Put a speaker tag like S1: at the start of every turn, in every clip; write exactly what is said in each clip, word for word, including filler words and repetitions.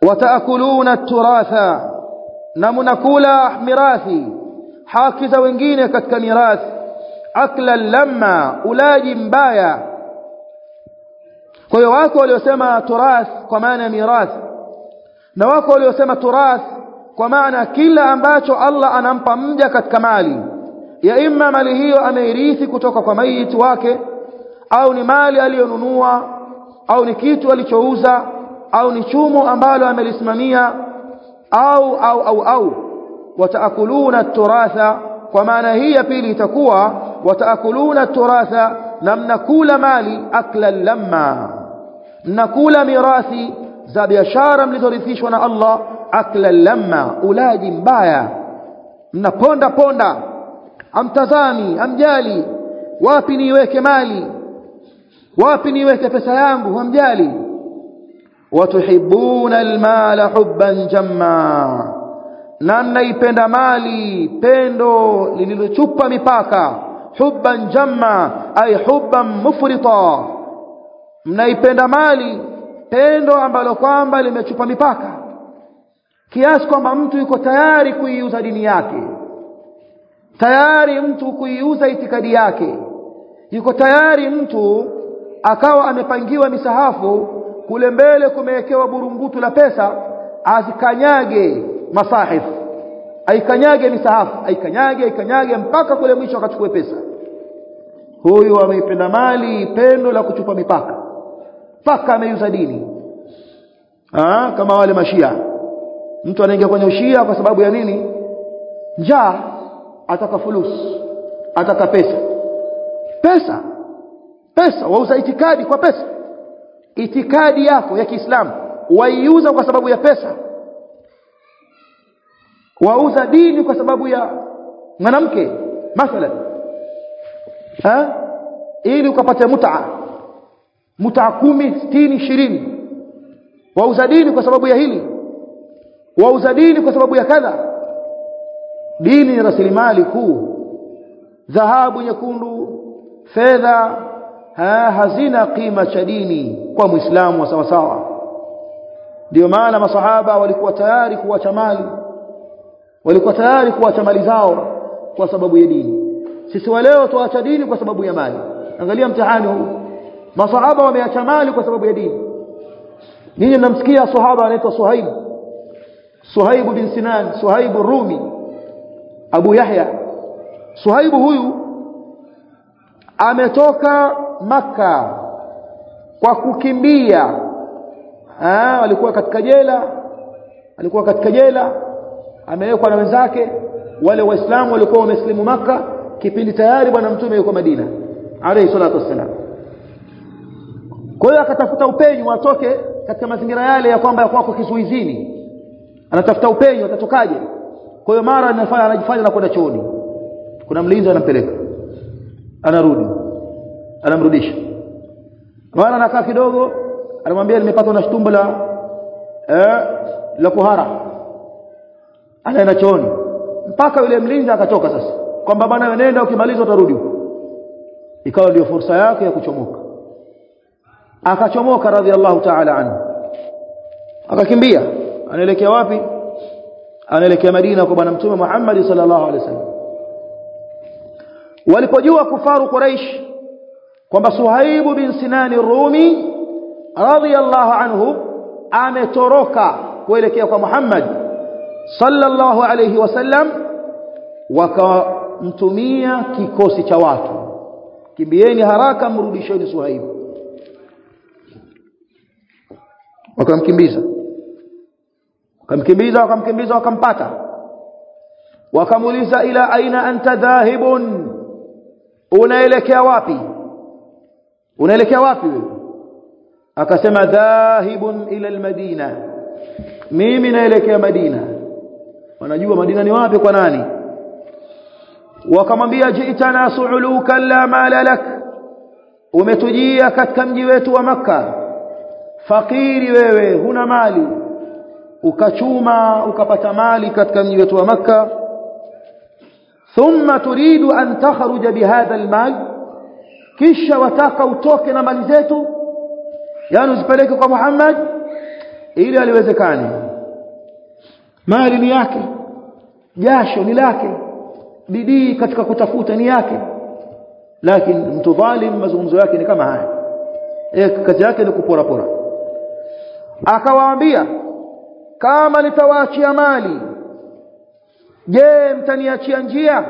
S1: wataakuluna at-turatha, na mnakula mirathi, haki za wengine katika mirathi, akla lamma, ulaji mbaya. Kwa hiyo wako waliosema turath kwa maana mirathi, na wako waliosema turath kwa maana kila ambacho Allah anampa mja katika mali, ya imma mali hiyo ameirithi kutoka kwa maiti wake, au ni mali aliyonunua, au ni kitu alichouza, au ni chumo ambalo amelisimamia, au au au au wataakuluna at-turatha. Kwa maana hii ya pili itakuwa wataakuluna at-turatha, na mnakula mali akla lamma, mnakula mirathi za biashara mlizorithishwa na Allah, akla lamma, ulaji mbaya. Mnaponda ponda, amtazami, amjali wapi niweke mali, wapi niweke pesa yangu, hamjali. Watuhibbuna almala hubban jamma, na mnaipenda mali pendo lililochupa mipaka. Hubban jamma ay hubban mufrita, mnaipenda mali pendo ambalo kwamba limechupa mipaka, kiasi kwamba mtu yuko tayari kuiuza dini yake, tayari mtu kuiuza itikadi yake, yuko tayari mtu akawa amepangiwa misahafu, kule mbele kumewekewa burungutu la pesa, azikanyage masahif, aikanyage misahafu, aikanyage aikanyage mpaka kule mwisho akachukue pesa. Huyu ameipenda mali pendo la kuchupa mipaka, paka ameuza dini. Ah, kama wale mashia, mtu anaingia kwenye ushia kwa sababu ya nini? Njaa, ataka fulus, ataka pesa. Pesa pesa wauza itikadi kwa pesa. Itikadi yako ya Kiislamu waiuza kwa sababu ya pesa. Wauza dini kwa sababu ya mwanamke mathalan, ha, ili ukapata mut'a, mut'a kumi, sitini, ishirini. Wauza dini kwa sababu ya hili, wauza dini kwa sababu ya kadha. Dini ni rasilimali kuu. Dhahabu nyekundu, fedha, ha, hazina qima cha dini kwa Muislamu wa sawa sawa. Ndio maana masahaba walikuwa tayari kuacha mali, walikuwa tayari kuacha mali zao kwa sababu ya dini. Sisi wa leo tuacha dini kwa sababu ya mali. Angalia mtihani huu, masahaba wameacha mali kwa sababu ya dini. Ninyi mnamsikia sahaba anaitwa Suhaib, Suhaib bin Sinan, Suhaib Rumi, Abu Yahya. Suhaib huyu ametoka Makka kwa kukimbia. Ah, alikuwa katika jela, alikuwa katika jela, amewekwa na wenzake wale waislamu walikuwa wameslimu Makka kipindi tayari bwana mtume yuko Madina alayhi salatu wassalam. Kwa hiyo akatafuta upenyo atoke katika mazingira yale ya kwamba yako kizuizini, anatafuta upenyo atatokaje. Kwa hiyo mara anafanya anajifanya na kwenda chooni, kuna mlinzi anampeleka, anarudi, anamrudisha. Mara anakaa kidogo, anamwambia nimepatwa na shtumbo la eh la kuhara, anaenda chooni, mpaka yule mlinzi akatoka sasa kwamba bwana wewe nenda, ukimaliza utarudi. Ikawa ndio fursa yake ya kuchomoka. Akachomoka radhiallahu ta'ala anhu, akakimbia. Anaelekea wapi? Anaelekea Madina kwa bwana mtume Muhammad sallallahu alaihi wasallam. Walipojua kufaru Quraysh kwamba Suhaib bin Sinan ar-Rumi radhiallahu anhu ametoroka kuelekea kwa Muhammad sallallahu alayhi wasallam, wakamtumia kikosi cha watu, kimbieni haraka mrudisheni Suhaib. Wakamkimbiza, wakamkimbiza, wakamkimbiza, wakampata, wakamuuliza ila aina anta dhahibun, unaelekea wapi? Unaelekea wapi wewe? Akasema dhahibun ila almadina, mimi naelekea Madina. Wanajua Madina ni wapi kwa nani? Wakamwambia ji'tana su'uluka la mala lak, umetujia katika mji wetu wa Makka fakiri, wewe huna mali, ukachuma ukapata mali katika mji wetu wa Makka. Thumma turidu an takhruja bihadha almal, kisha wataka utoke na mali zetu, yani uzipeleke kwa Muhammad. ili aliwezekane. Mali ni yake, jasho ni lake, bidii katika kutafuta ni yake, lakini mtu dhalim mazungumzo yake ni kama haya, eh, kazi yake ni kupora pora. Akawaambia, kama nitawaachia mali, je, mtaniachia njia?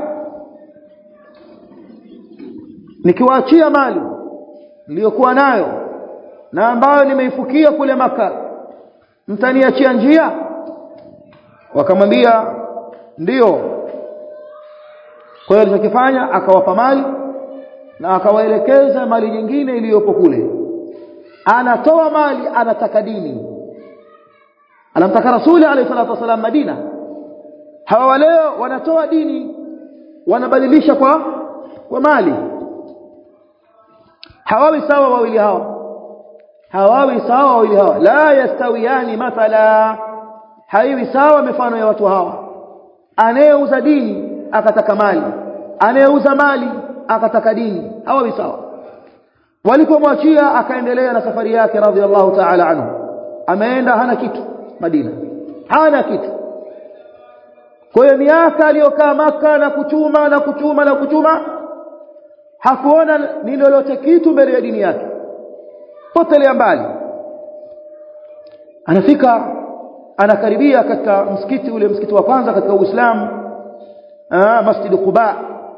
S1: Nikiwaachia mali niliyokuwa nayo na ambayo nimeifukia kule Maka, mtaniachia njia? Wakamwambia ndio. Kwa hiyo alichokifanya, akawapa mali na akawaelekeza mali nyingine iliyopo kule. Anatoa mali, anataka dini. Anamtaka Rasuli alayhi salatu wasallam Madina. Hawa leo wanatoa dini, wanabadilisha kwa kwa mali. Hawawi sawa wawili hawa, hawawi sawa wawili hawa, la yastawiyani mathala, haiwi sawa mifano ya watu hawa. Anayeuza dini akataka mali, anayeuza mali akataka dini, hawawi sawa. Walipomwachia akaendelea na safari yake radhiallahu ta'ala anhu. Ameenda hana kitu Madina, hana kitu. Kwa hiyo miaka aliyokaa Maka na kuchuma na kuchuma na kuchuma, hakuona ni lolote kitu mbele ya dini yake, potelea mbali. Anafika, anakaribia katika msikiti ule, msikiti wa kwanza katika Uislamu, ah Masjid Quba.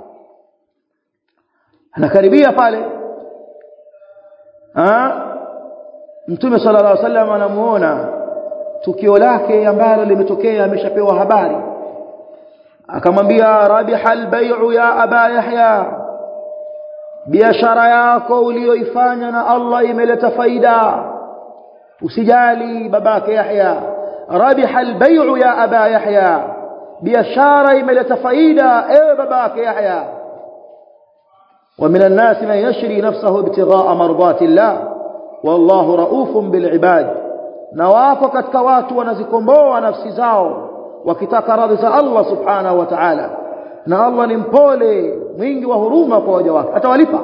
S1: Anakaribia pale, ah Mtume sallallahu alaihi wasallam anamuona tukio lake ambalo limetokea, ameshapewa habari. Akamwambia, rabihal bai'u ya Aba Yahya, biashara yako uliyoifanya na Allah imeleta faida, usijali babake Yahya. Rabihal bai'u ya Aba Yahya, biashara imeleta faida ewe babake Yahya. Wa minan nasi man yashri nafsahu ibtigha'a mardati Allah wallahu raufun bil ibad. Na wapo katika watu wanazikomboa nafsi zao wakitaka radhi za Allah subhanahu wa ta'ala, na Allah ni mpole mwingi wa huruma kwa waja wake, atawalipa.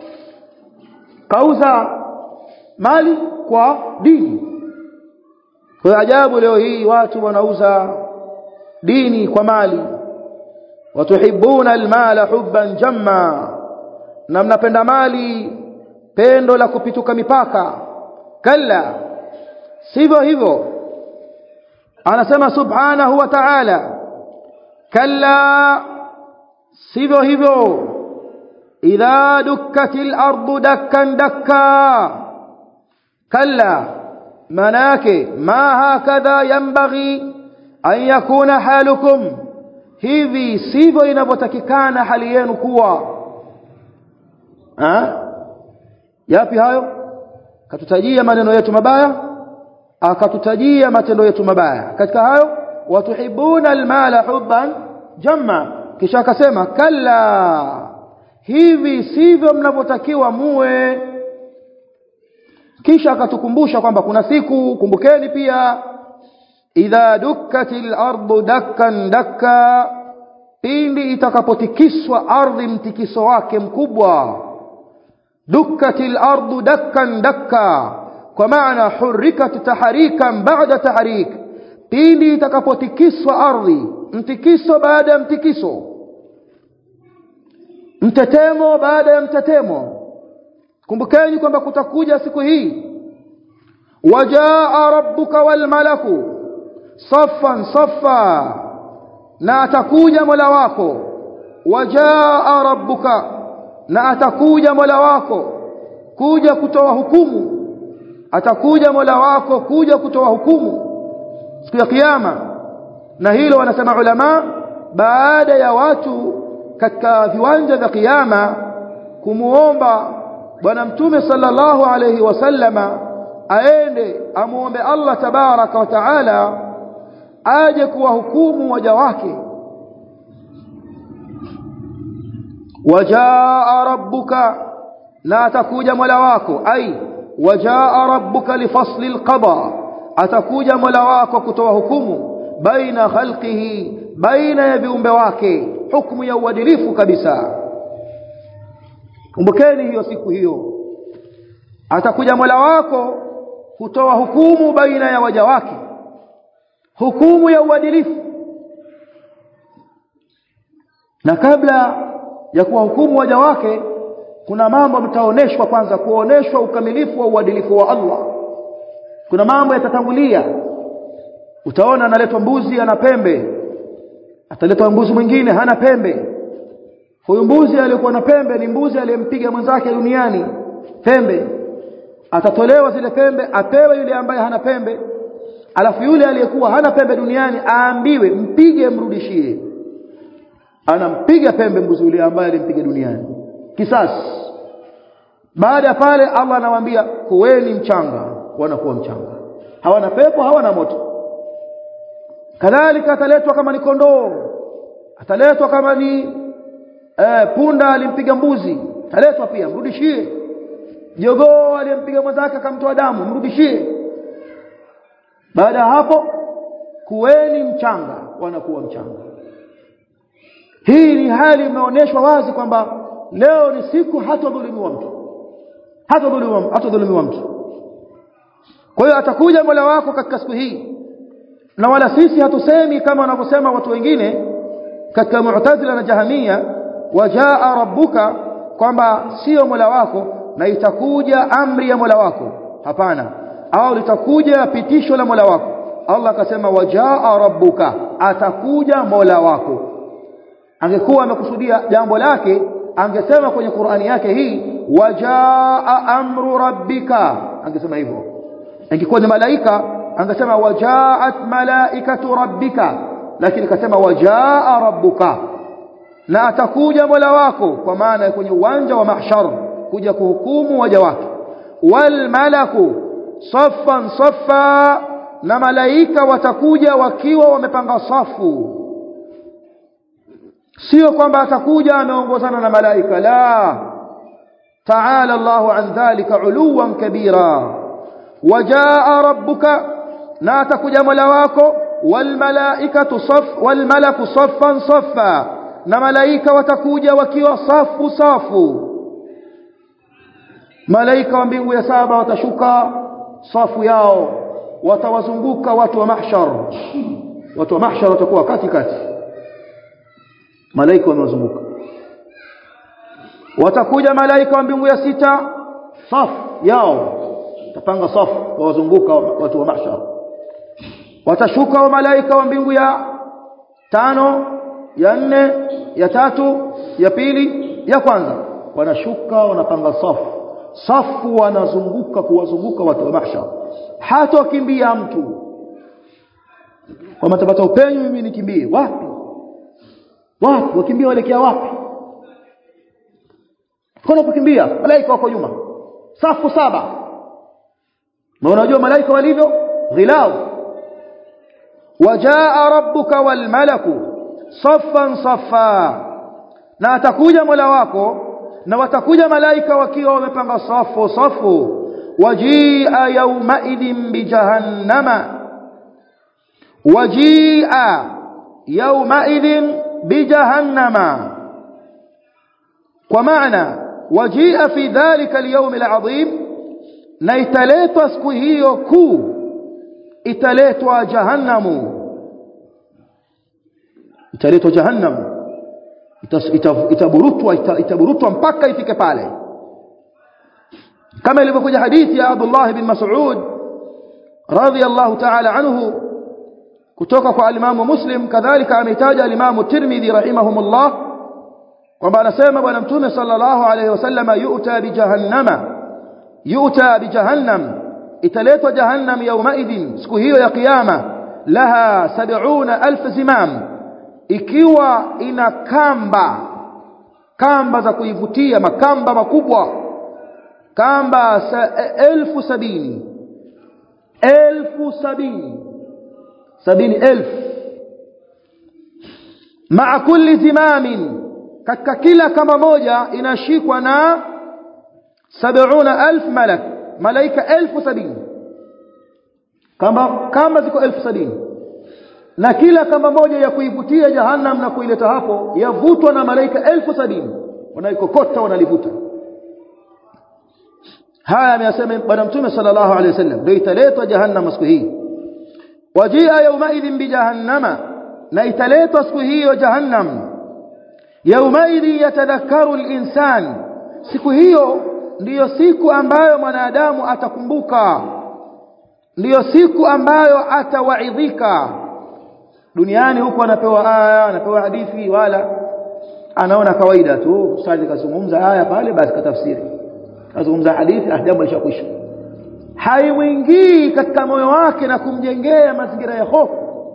S1: Kauza mali kwa dini. Kwa ajabu leo hii watu wanauza dini kwa mali. Watuhibbuna almala hubban jamma, na mnapenda mali pendo la kupituka mipaka. Kalla, sivyo hivyo. Anasema subhanahu wa ta'ala, kalla, sivyo hivyo. Idha dukkatil ardu dakkan dakka, kalla, manake ma hakadha yanbaghi an yakuna halukum, hivi sivyo inavyotakikana hali yenu kuwa. Ha? Yapi hayo? Katutajia maneno yetu mabaya, akatutajia matendo yetu mabaya. Katika hayo, watuhibuna almala hubban jamma, kisha akasema kalla, hivi sivyo mnavyotakiwa muwe. Kisha akatukumbusha kwamba kuna siku, kumbukeni pia, idha dukkatil ardu dakkan dakka, pindi itakapotikiswa ardhi mtikiso wake mkubwa. Dukkatil ardu dakkan dakka, kwa maana hurrikat tahrikan ba'da tahrik, pindi itakapotikiswa ardhi mtikiso baada ya mtikiso, mtetemo baada ya mtetemo. Kumbukeni kwamba kutakuja siku hii, wajaa rabbuka wal malaku saffan saffa, na atakuja Mola wako. Wajaa rabbuka, na atakuja Mola wako kuja kutoa hukumu. Atakuja Mola wako kuja kutoa hukumu siku ya kiyama. Na hilo wanasema ulama, baada ya watu katika viwanja vya kiyama kumuomba Bwana Mtume sallallahu alayhi wasallama aende amuombe Allah tabaraka wa taala aje kuwahukumu waja wake. Wajaa rabbuka, na atakuja Mola wako, ai wajaa rabbuka lifasli alqada, atakuja Mola wako kutoa hukumu baina khalqihi, baina ya viumbe wake, hukumu ya uadilifu kabisa. Kumbukeni hiyo siku hiyo, atakuja Mola wako kutoa hukumu baina ya waja wake, hukumu ya uadilifu. Na kabla ya kuwa hukumu waja wake kuna mambo mtaoneshwa, kwanza kuoneshwa ukamilifu wa uadilifu wa Allah. Kuna mambo yatatangulia. Utaona analetwa mbuzi ana pembe, ataletwa mbuzi mwingine hana pembe. Huyo mbuzi aliyekuwa na pembe ni mbuzi aliyempiga mwenzake duniani pembe. Atatolewa zile pembe apewe yule ambaye hana pembe, alafu yule aliyekuwa hana pembe duniani aambiwe mpige mrudishie. Anampiga pembe mbuzi yule ambaye alimpiga duniani, kisasi. Baada ya pale Allah anawaambia kuweni mchanga, wanakuwa mchanga, hawana pepo hawana moto. Kadhalika ataletwa kama ni kondoo, ataletwa kama ni eh, punda alimpiga mbuzi, ataletwa pia mrudishie. Jogoo aliyempiga mwenzake akamtoa damu, mrudishie. Baada ya hapo kuweni mchanga, wanakuwa mchanga. Hii ni hali imeonyeshwa wazi kwamba leo ni siku hatadhulumiwa mtu, hatadhulumiwa hatadhulumiwa mtu. Kwa hiyo atakuja Mola wako katika siku hii, na wala sisi hatusemi kama wanavyosema watu wengine katika Mu'tazila na Jahamia, wajaa rabbuka, kwamba sio Mola wako na itakuja amri ya Mola wako. Hapana, au litakuja pitisho la Mola wako. Allah akasema wajaa rabbuka, atakuja Mola wako. Angekuwa amekusudia jambo lake angesema kwenye Qur'ani yake hii wajaa amru rabbika, angesema hivyo. Angekuwa ni malaika angesema wajaat malaikatu rabbika, lakini akasema wajaa rabbuka, na atakuja Mola wako, kwa maana kwenye uwanja wa mahshar kuja kuhukumu waja wake. Wal malaku saffan saffa, na malaika watakuja wakiwa wamepanga safu. Sio kwamba atakuja ameongozana na malaika, la. Ta'ala Allahu an dhalika uluwan kabira. Wajaa rabbuka, na atakuja Mola wako. Wal malaikatu saff wal malaku saffan saffa, na malaika watakuja wakiwa safu safu. Malaika wa mbingu ya saba watashuka safu yao, watawazunguka watu wa mahshar. Watu wa mahshar watakuwa katikati, malaika wamewazunguka. Watakuja malaika wa mbingu ya sita, safu yao tapanga safu wawazunguka watu wa mahshar. Watashuka wa malaika wa mbingu ya tano, ya nne, ya tatu, ya pili, ya kwanza. Wanashuka wanapanga safu, safu wanazunguka kuwazunguka watu wa mahshar. Hata wakimbia mtu kwa matapata upenyo, mimi nikimbie wapi? Wapi wakimbia, waelekea wapi? Kuna kukimbia, malaika wako nyuma, safu saba. Na unajua malaika walivyo ghilau. Wajaa rabbuka wal malaku saffan saffa, na atakuja Mola wako na watakuja malaika wakiwa wamepanga safu safu. Wajia yawma idhin bi jahannama, wajia yawma idhin bi jahannama, kwa maana wajia fi dhalika al-yawm al-'azim, na italetwa siku hiyo kuu, italetwa jahannamu, italetwa jahannamu, itaburutwa itaburutwa mpaka ifike pale, kama ilivyokuja hadithi ya Abdullah bin Mas'ud radhiyallahu ta'ala anhu kutoka kwa Imam Muslim. Kadhalika ametaja Imam Tirmidhi rahimahumullah kwamba anasema bwana Mtume sallallahu alayhi wasallam, yu'ta bi jahannama, yu'ta bi jahannam, italetwa jahannam yawmaidin, siku hiyo ya kiyama, laha sab'una alf zimam, ikiwa ina kamba, kamba za kuivutia, makamba makubwa, kamba elfu sabini, elfu sabini, sabini elfu. Ma'a kulli zimamin, katika kila kamba moja inashikwa na sab'una alf malak, malaika elfu sabini. Kamba kamba ziko elfu sabini, na kila kamba moja ya kuivutia jahannam na kuileta hapo yavutwa na malaika elfu sabini, wanaikokota wanalivuta. haya ameyasema bwana mtume sallallahu alayhi wasallam ndio italetwa jahannam siku hii wajia yawmaidhin bi jahannama na italetwa siku hiyo jahannam yawmaidhi yatadhakkaru al-insan siku hiyo ndiyo siku ambayo mwanadamu atakumbuka ndiyo siku ambayo atawaidhika duniani huko anapewa aya anapewa hadithi wala anaona kawaida tu ustadi kazungumza aya pale basi katafsiri kazungumza hadithi ahjabu ishakwisha haimuingii katika moyo wake na kumjengea mazingira ya hofu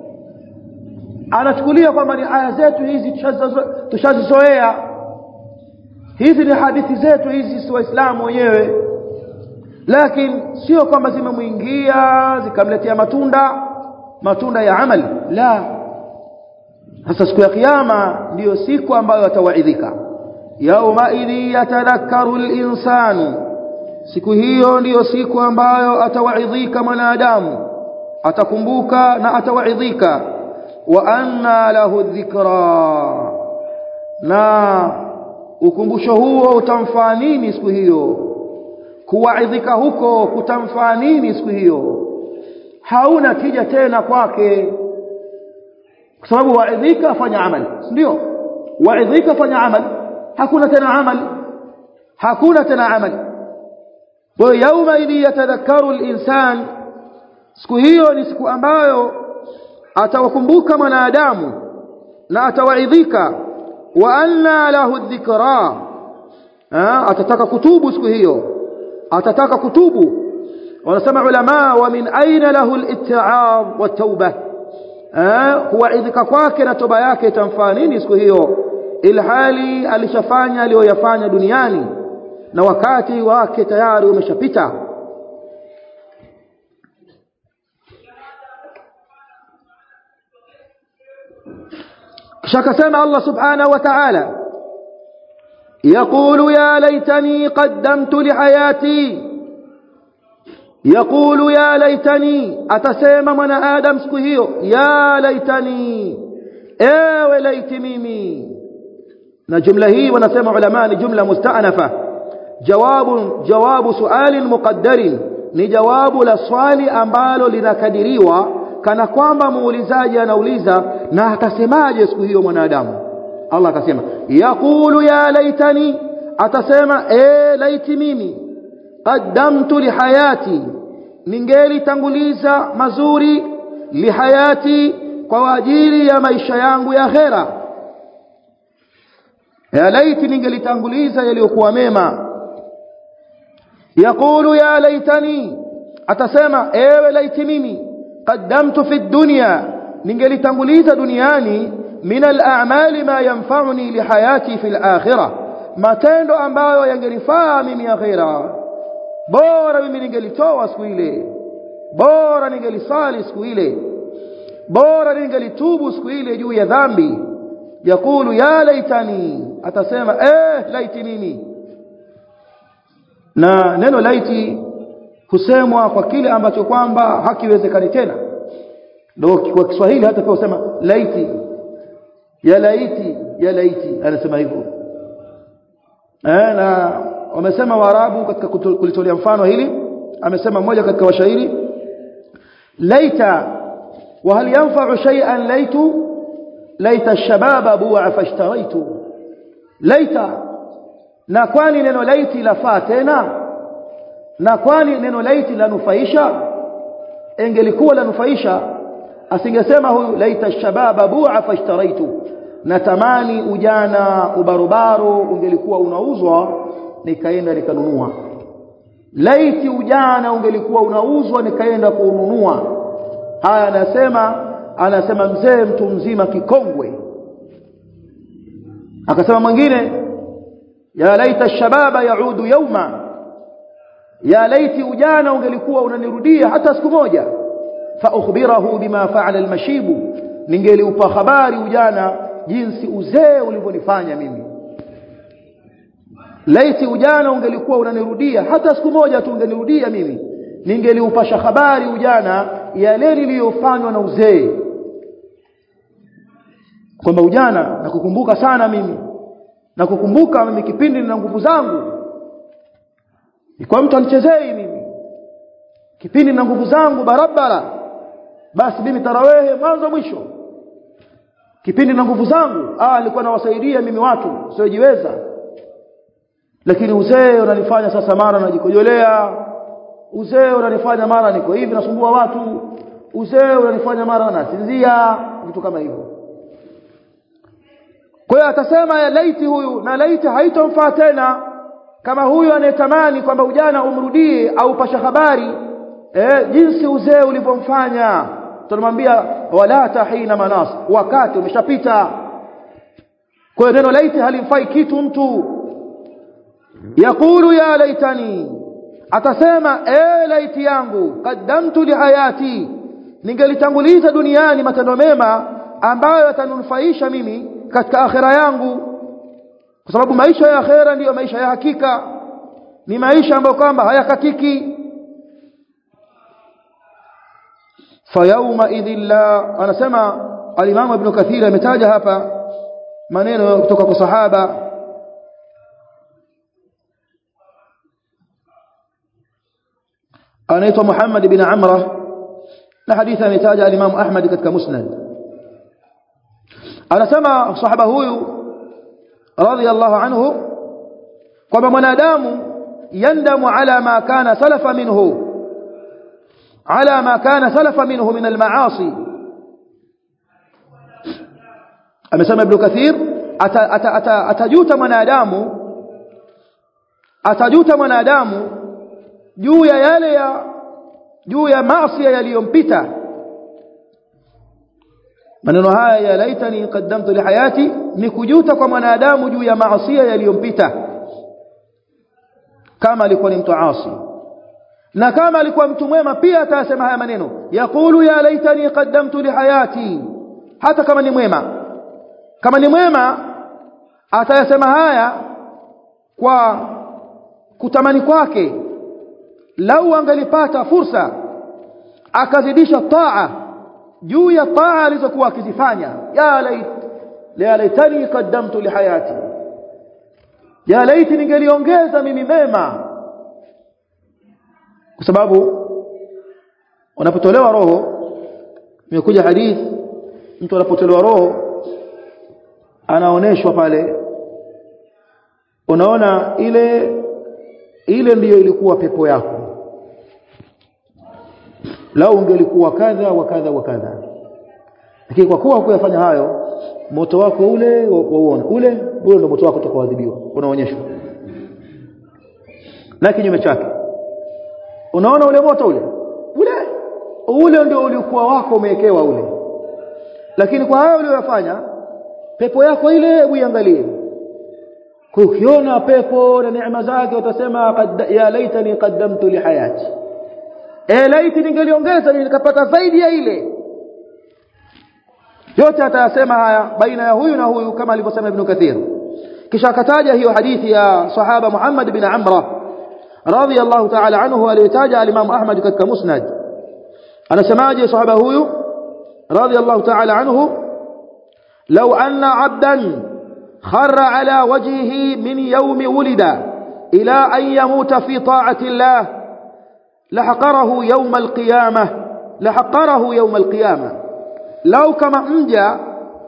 S1: anachukulia kwamba ni aya zetu hizi tushazizoea hizi ni hadithi zetu hizi si waislamu wenyewe lakini sio kwamba zimemuingia zikamletea matunda matunda ya amali la hasa siku ya kiyama ndiyo siku ambayo atawaidhika yauma idhi yatadhakkaru al-insanu siku hiyo ndiyo siku ambayo atawaidhika mwanadamu atakumbuka na atawaidhika wa anna lahu dhikra na ukumbusho huo utamfaa nini siku hiyo kuwaidhika huko kutamfaa nini siku hiyo hauna tija tena kwake kwa sababu waidhika fanya amali ndio waidhika fanya amali hakuna tena amali hakuna tena amali wa yauma idhi yatadhakkaru al-insan siku hiyo ni siku ambayo atawakumbuka mwanadamu na atawaidhika wa anna lahu dhikra atataka kutubu siku hiyo atataka kutubu wanasema ulama wa min aina lahu al-itti'ab wa tauba kuwaidhika kwake na toba yake itamfaa nini siku hiyo ilhali alishafanya aliyoyafanya duniani na wakati wake tayari umeshapita شكسنا الله سبحانه وتعالى يقول يا ليتني قدمت لحياتي يقول يا ليتني أتسيما من آدم سكهيو يا ليتني ايوه ليت ميمي نجملة هي ونسمع علماء جملة مستأنفة جواب جواب سؤال مقدر نجواب لسؤال أمبالو لنكدريوا kana kwamba muulizaji anauliza na atasemaje siku hiyo mwanadamu Allah akasema yaqulu ya laitani atasema eh laiti mimi qaddamtu li hayati ningeli tanguliza mazuri li hayati kwa ajili ya maisha yangu ya akhera ya laiti ningeli tanguliza yaliyokuwa mema yaqulu ya laitani atasema ewe laiti mimi قدمت في الدنيا نingelitanguliza duniani min al-a'mali ma yanfa'uni li hayati fi al-akhirah matendo ambayo yangenifaa mimi akhira bora mimi ningelitoa siku ile bora ningelisali siku ile bora ningelitubu siku ile juu ya dhambi yakulu ya laitani atasema eh laiti mimi na neno laiti husemwa kwa kile ambacho kwamba hakiwezekani tena ndio kwa Kiswahili hata kwa kusema laiti ya laiti ya laiti anasema hivyo eh na wamesema Waarabu katika kulitolea mfano hili amesema mmoja katika washairi laita wa hal yanfa'u shay'an laitu laita ash-shababa bu'a fashtaraitu laita na kwani neno laiti lafaa tena na kwani neno laiti lanufaisha ingelikuwa lanufaisha asingesema huyu laita shababa bu'a fashtaraitu natamani ujana ubarobaro ungelikuwa unauzwa nikaenda nikanunua laiti ujana ungelikuwa unauzwa nikaenda kununua haya anasema anasema mzee mtu mzima kikongwe akasema mwingine ya laita shababa yaudu yawma ya laiti ujana ungelikuwa unanirudia hata siku moja fa ukhbirahu bima fa'ala almashibu ningeliupa habari ujana jinsi uzee ulivyonifanya mimi laiti ujana ungelikuwa unanirudia hata siku moja tu ungenirudia mimi ningeliupasha habari ujana yale niliyofanywa na uzee kwamba ujana nakukumbuka sana mimi nakukumbuka mimi kipindi nina nguvu zangu Kwa mtu anichezei mimi kipindi na nguvu zangu barabara, basi mimi tarawehe mwanzo mwisho. Kipindi na nguvu zangu ah nilikuwa nawasaidia mimi watu siojiweza, lakini uzee unanifanya sasa mara najikojolea, uzee unanifanya mara niko hivi nasumbua watu, uzee unanifanya mara nasinzia, vitu kama hivyo. Kwa hiyo atasema ya laiti huyu, na laiti haitomfaa tena kama huyu anayetamani kwamba ujana umrudie au pasha habari eh jinsi uzee ulivyomfanya. Tunamwambia wala tahina manas, wakati umeshapita. Kwa hiyo neno laiti halimfai kitu mtu. Yakulu ya laitani, atasema e laiti yangu, qaddamtu li hayati, ningelitanguliza duniani matendo mema ambayo yatanufaisha mimi katika akhira yangu. Kwa sababu maisha ya akhira ndiyo maisha ya hakika, ni maisha ambayo kwamba hayakatiki. Fayauma idhilla, anasema al-Imam Ibn Kathir ametaja hapa maneno kutoka kwa sahaba anaitwa Muhammad bin Amra, na hadithi ametaja al-Imam Ahmad katika Musnad. Anasema sahaba huyu radhiyallahu anhu kwamba mwanadamu yandamu ala ma kana salafa minhu على ما كان سلف منه من المعاصي. amesema Ibn Kathir atajuta mwanadamu atajuta mwanadamu juu ya yale ya juu ya maasi yaliyompita. maneno haya ya laitani qaddamtu li hayati ni kujuta kwa mwanadamu juu ya maasi yaliyompita, kama alikuwa ni mtu asi. Na kama alikuwa mtu mwema pia atasema haya maneno, yaqulu ya laitani qaddamtu li hayati. Hata kama ni mwema, kama ni mwema atayasema haya kwa kutamani kwake, lau angelipata fursa akazidisha taa juu ya taa alizokuwa akizifanya. Ya lait ya laitani qaddamtu li hayati, ya laiti ningeliongeza mimi mema. Kwa sababu unapotolewa roho, imekuja hadith, mtu anapotolewa roho anaoneshwa pale, unaona ile ile ndiyo ilikuwa pepo yako, lau ungelikuwa kadha wa kadha wa kadha. Lakini kwa kuwa kuyafanya hayo, moto wako ule wauona, ule ule ndio moto wako utakaoadhibiwa, unaonyeshwa. Na kinyume chake, unaona ule moto ule ule ule ndio ulikuwa wako umewekewa ule. Lakini kwa hayo uliyofanya, pepo yako ile uiangalie. Kwa ukiona pepo na neema zake utasema ya laitani qaddamtu li hayati, e laiti ningeliongeza nikapata zaidi ya ile. Yote atayasema haya baina ya huyu na huyu kama alivyosema Ibn Kathir. Kisha akataja hiyo hadithi ya sahaba Muhammad bin Amra radhiyallahu ta'ala anhu aliyotaja al-Imam Ahmad katika Musnad. Anasemaje sahaba huyu radhiyallahu ta'ala anhu, law anna 'abdan kharra ala wajhihi min yawmi wulida ila an yamuta fi ta'ati Allah lahaqarahu yawm al-qiyamah lahaqarahu yawm al-qiyamah. Lau kama mja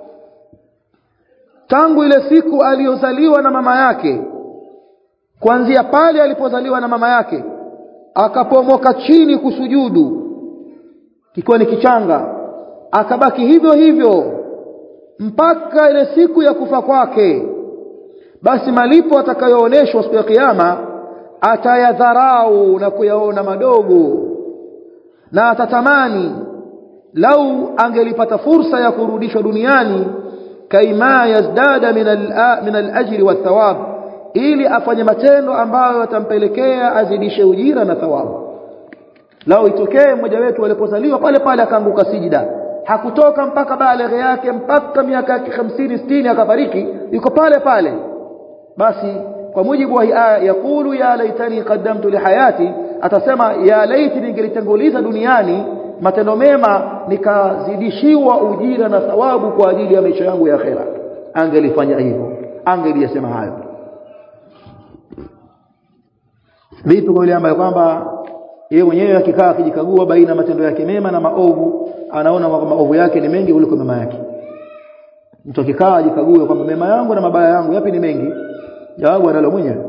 S1: tangu ile siku aliyozaliwa na mama yake, kuanzia pale alipozaliwa na mama yake akapomoka chini kusujudu kikiwa ni kichanga, akabaki hivyo hivyo mpaka ile siku ya kufa kwake, basi malipo atakayooneshwa siku ya kiyama atayadharau na kuyaona madogo, na atatamani lau angelipata fursa ya kurudishwa duniani kaima yazdada min al min al-ajri wa thawab, ili afanye matendo ambayo yatampelekea azidishe ujira na thawabu. Lau itokee mmoja wetu alipozaliwa pale pale akaanguka sijida, hakutoka mpaka baleghe yake mpaka miaka yake hamsini sitini akafariki, yuko pale pale, basi kwa mujibu wa aya yakulu ya laitani qaddamtu li hayati, atasema ya laiti ningelitanguliza duniani matendo mema nikazidishiwa ujira na thawabu kwa ajili ya maisha yangu ya akhera. Angelifanya hivyo, angeliyasema hayo. Vipi kwa yule ambaye kwamba yeye mwenyewe akikaa akijikagua baina matendo yake mema na maovu, anaona kwamba maovu yake ni mengi kuliko mema yake? Mtu akikaa ajikague kwamba mema yangu na mabaya yangu yapi ni mengi, jawabu analo mwenyewe.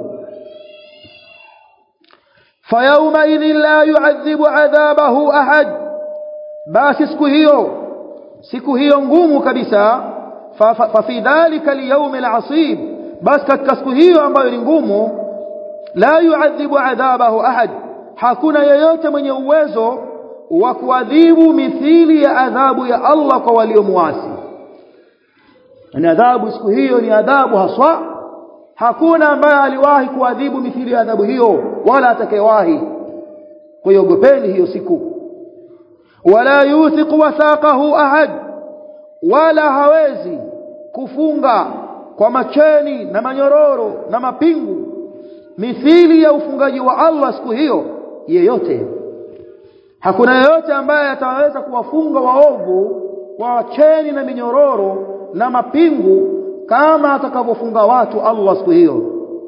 S1: Fayauma idhin la yu'adhibu adhabahu ahad, basi siku hiyo siku hiyo ngumu kabisa, fa, fa, fa fi dhalika al-yawm al-'asib, basi katika siku hiyo ambayo ni ngumu, la yu'adhibu adhabahu ahad, hakuna yeyote mwenye uwezo wa kuadhibu mithili ya adhabu ya Allah kwa waliomuasi. Ni adhabu siku hiyo ni adhabu haswa, hakuna ambaye aliwahi kuadhibu mithili ya adhabu hiyo wala atakayewahi. Kwa hiyo ogopeni hiyo siku. Wala yuthiqu wathaqahu ahad, wala hawezi kufunga kwa macheni na manyororo na mapingu mithili ya ufungaji wa Allah siku hiyo yeyote. Hakuna yeyote ambaye ataweza kuwafunga waovu kwa cheni na minyororo na mapingu kama atakavyofunga watu Allah siku hiyo.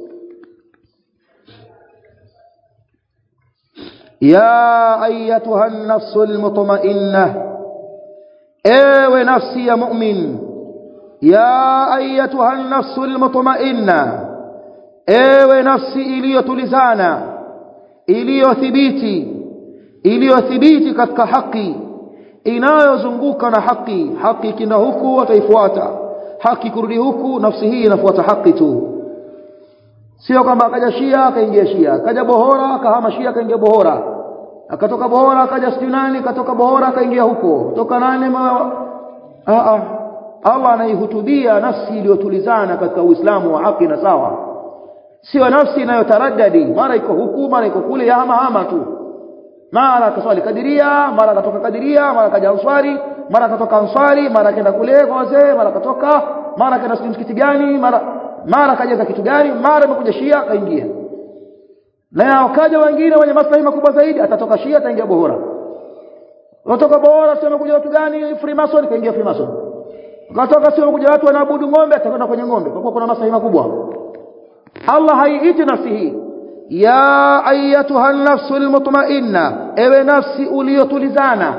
S1: Ya ayyatuha an-nafsul mutma'innah, ewe nafsi ya mu'min. Ya ayyatuha an-nafsul mutma'innah, ewe nafsi iliyotulizana, iliyothibiti, iliyothibiti katika haki, inayozunguka na haki. Haki kinda huku wataifuata, haki kurudi huku, nafsi hii inafuata haki tu. Sio kwamba akaja Shia akaingia Shia, akaja Bohora akahama Shia akaingia Bohora, akatoka Bohora akaja Stunani, akatoka Bohora akaingia huko, toka nane ma... a a Allah anaihutubia nafsi iliyotulizana katika Uislamu wa haki na sawa. Sio nafsi inayotaraddadi, mara iko huku mara iko kule, ya hama hama tu. Mara akaswali Kadiria, mara akatoka Kadiria, mara akaja Ansari, mara akatoka Ansari, mara akaenda kule kwa wazee, mara akatoka, mara akaenda msikiti gani, mara mara akajaza kitu gani, mara amekuja Shia kaingia. Na wakaja wengine wenye maslahi makubwa zaidi, atatoka Shia ataingia Bohora. Kutoka Bohora sio amekuja watu gani, Freemason kaingia Freemason. Kutoka sio amekuja watu wanaabudu ng'ombe, atakwenda kwenye ng'ombe kwa kuwa kuna maslahi makubwa. Allah haiiti nafsi hii ya ayyatuha an-nafsul mutma'inna, ewe nafsi uliyotulizana.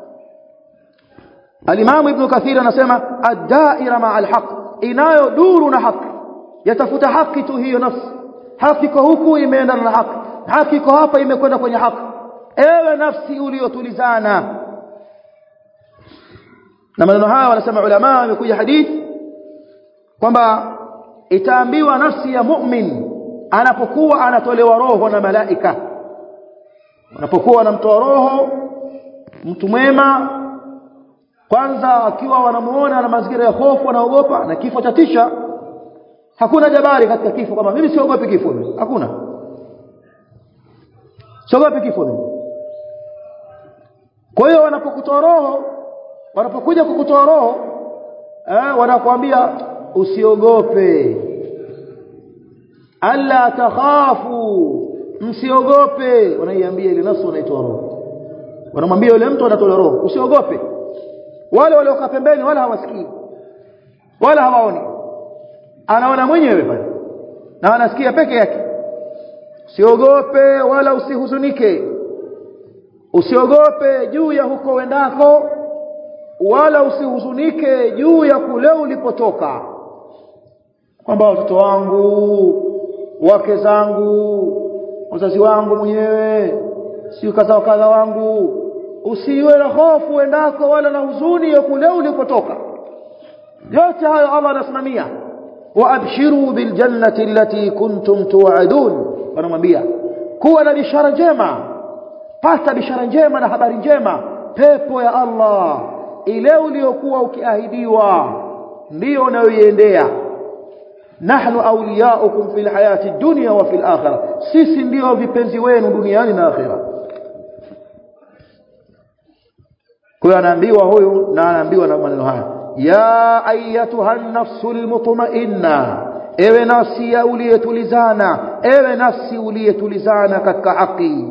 S1: Al-Imam Ibn Kathir anasema ad-da'ira ma'al haqq, inayoduru na haki, yatafuta haki tu hiyo nafsi. Haki iko huku imeenda na haki, haki iko hapa imekwenda kwenye haki. Ewe nafsi uliyotulizana. Na maneno haya wanasema ulama, wamekuja hadithi kwamba itaambiwa nafsi ya mu'min anapokuwa anatolewa roho na malaika, anapokuwa anamtoa roho mtu mwema, kwanza akiwa wanamuona na mazingira ya hofu, anaogopa na kifo cha tisha. Hakuna jabari katika kifo kama mimi siogopi kifo mimi, hakuna. Siogopi kifo mimi. Kwa hiyo wanapokutoa roho, wanapokuja kukutoa roho, eh, wanakuambia usiogope, alla takhafu, msiogope. Wanaiambia ile nafsi wanaitoa roho, wanamwambia yule mtu anatoa roho, usiogope. Wale waliokaa pembeni wala hawasikii wala hawaoni, anaona mwenyewe pale na anasikia peke yake. Usiogope wala usihuzunike, usiogope juu ya huko wendako, wala usihuzunike juu ya kule ulipotoka, kwamba watoto wangu, wake zangu, wazazi wangu mwenyewe, si kadha kadha wangu. Usiwe na hofu wendako wala na huzuni ya kule ulipotoka. Yote hayo Allah anasimamia. Wa abshiru bil jannati allati kuntum tu'adun, anamwambia kuwa na bishara njema, pata bishara njema na habari njema, pepo ya Allah ile uliyokuwa ukiahidiwa ndio unayoiendea. Nahnu awliyaukum fil hayati dunya wa fil akhirah, sisi ndio vipenzi wenu duniani na akhirah. Kwa anaambiwa huyu na anaambiwa na maneno haya, ya ayyatuha an-nafsul mutma'inna, ewe nafsi ya uliyetulizana, ewe nafsi uliyetulizana katika haki.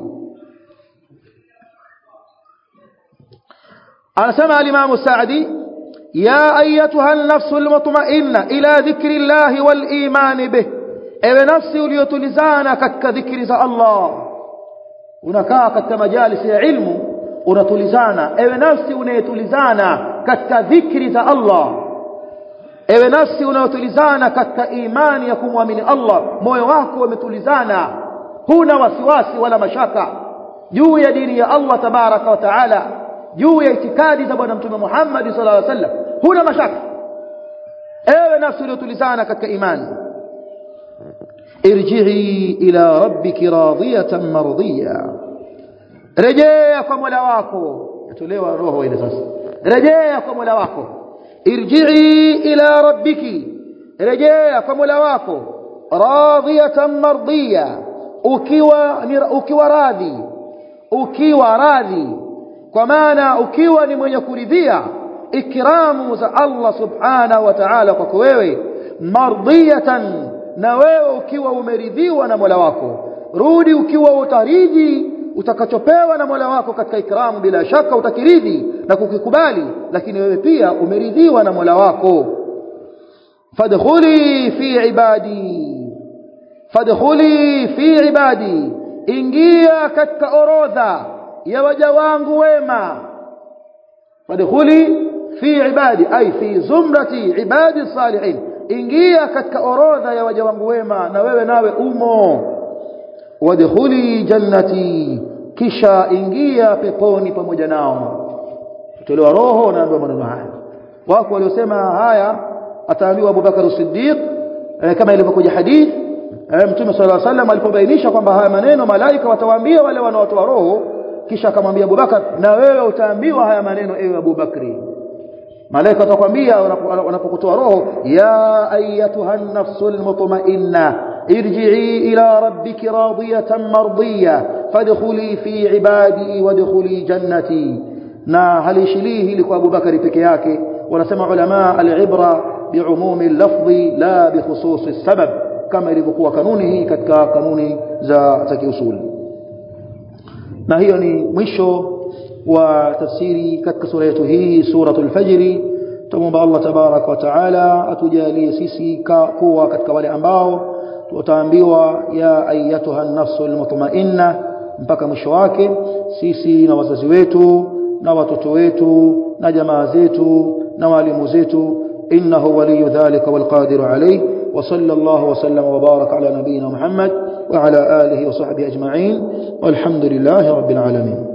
S1: Anasema al-Imam Sa'di, ya ayyatuha an-nafsul mutma'inna ila dhikri Allah wal iman bih, ewe nafsi uliyotulizana katika dhikri za Allah unakaa katika majalisi ya ilmu unatulizana ewe nafsi unayetulizana katika dhikri za Allah ewe nafsi unayotulizana katika imani ya kumwamini Allah moyo wako umetulizana huna wasiwasi wala mashaka juu ya dini ya Allah tabaraka wa taala juu ya itikadi za bwana mtume Muhammad sallallahu alaihi wasallam huna mashaka ewe nafsi uliyotulizana katika imani irji'i ila rabbiki radiyatan mardiya rejea kwa Mola wako yatolewa roho ile sasa rejea kwa Mola wako irji'i ila rabbiki rejea kwa Mola wako radiyatan mardiya ukiwa ukiwa radhi ukiwa radhi kwa maana ukiwa ni mwenye kuridhia ikramu za Allah subhanahu wa ta'ala kwako wewe mardiyatan na wewe ukiwa umeridhiwa na Mola wako rudi ukiwa utaridhi utakachopewa na Mola wako katika ikramu bila shaka utakiridhi na kukikubali lakini wewe pia umeridhiwa na Mola wako fadkhuli fi ibadi fadkhuli fi ibadi ingia katika orodha ya waja wangu wema fadkhuli fi ibadi ay fi zumrati ibadi salihin ingia katika orodha ya waja wangu wema na wewe nawe umo wadkhuli jannati kisha ingia peponi pamoja nao tutolewa roho na maneno haya wako waliosema haya ataambiwa Abu Bakar as-Siddiq eh, kama ilivyokuja hadith eh, Mtume sallallahu alaihi wasallam alipobainisha kwamba haya maneno malaika watawaambia wale wanaotoa roho kisha akamwambia Abu Bakar na wewe utaambiwa haya maneno ewe Abu Bakri malaika watakwambia wanapokutoa roho ya ayyatuha an-nafsul mutma'inna irji'i ila rabbiki radiyatan mardiya fadkhuli fi ibadi wadkhuli jannati na halishilihi hili kwa Abu Bakari peke yake wanasema ulama al-ibra bi'umumi al-lafzi la bi khususi as-sabab kama ilivyokuwa kanuni hii katika kanuni za za kiusuli na hiyo ni mwisho wa tafsiri katika sura yetu hii suratul fajr tumuomba Allah tabarak wa taala atujalie sisi kuwa katika wale ambao tutaambiwa ya ayyatuha an-nafsul mutma'inna mpaka mwisho wake sisi na wazazi wetu na watoto wetu na jamaa zetu na walimu zetu innahu waliyyu dhalika wal qadiru alayhi wa sallallahu wa sallam wa baraka ala nabiyyina Muhammad wa ala alihi wa sahbihi ajma'in walhamdulillahi rabbil alamin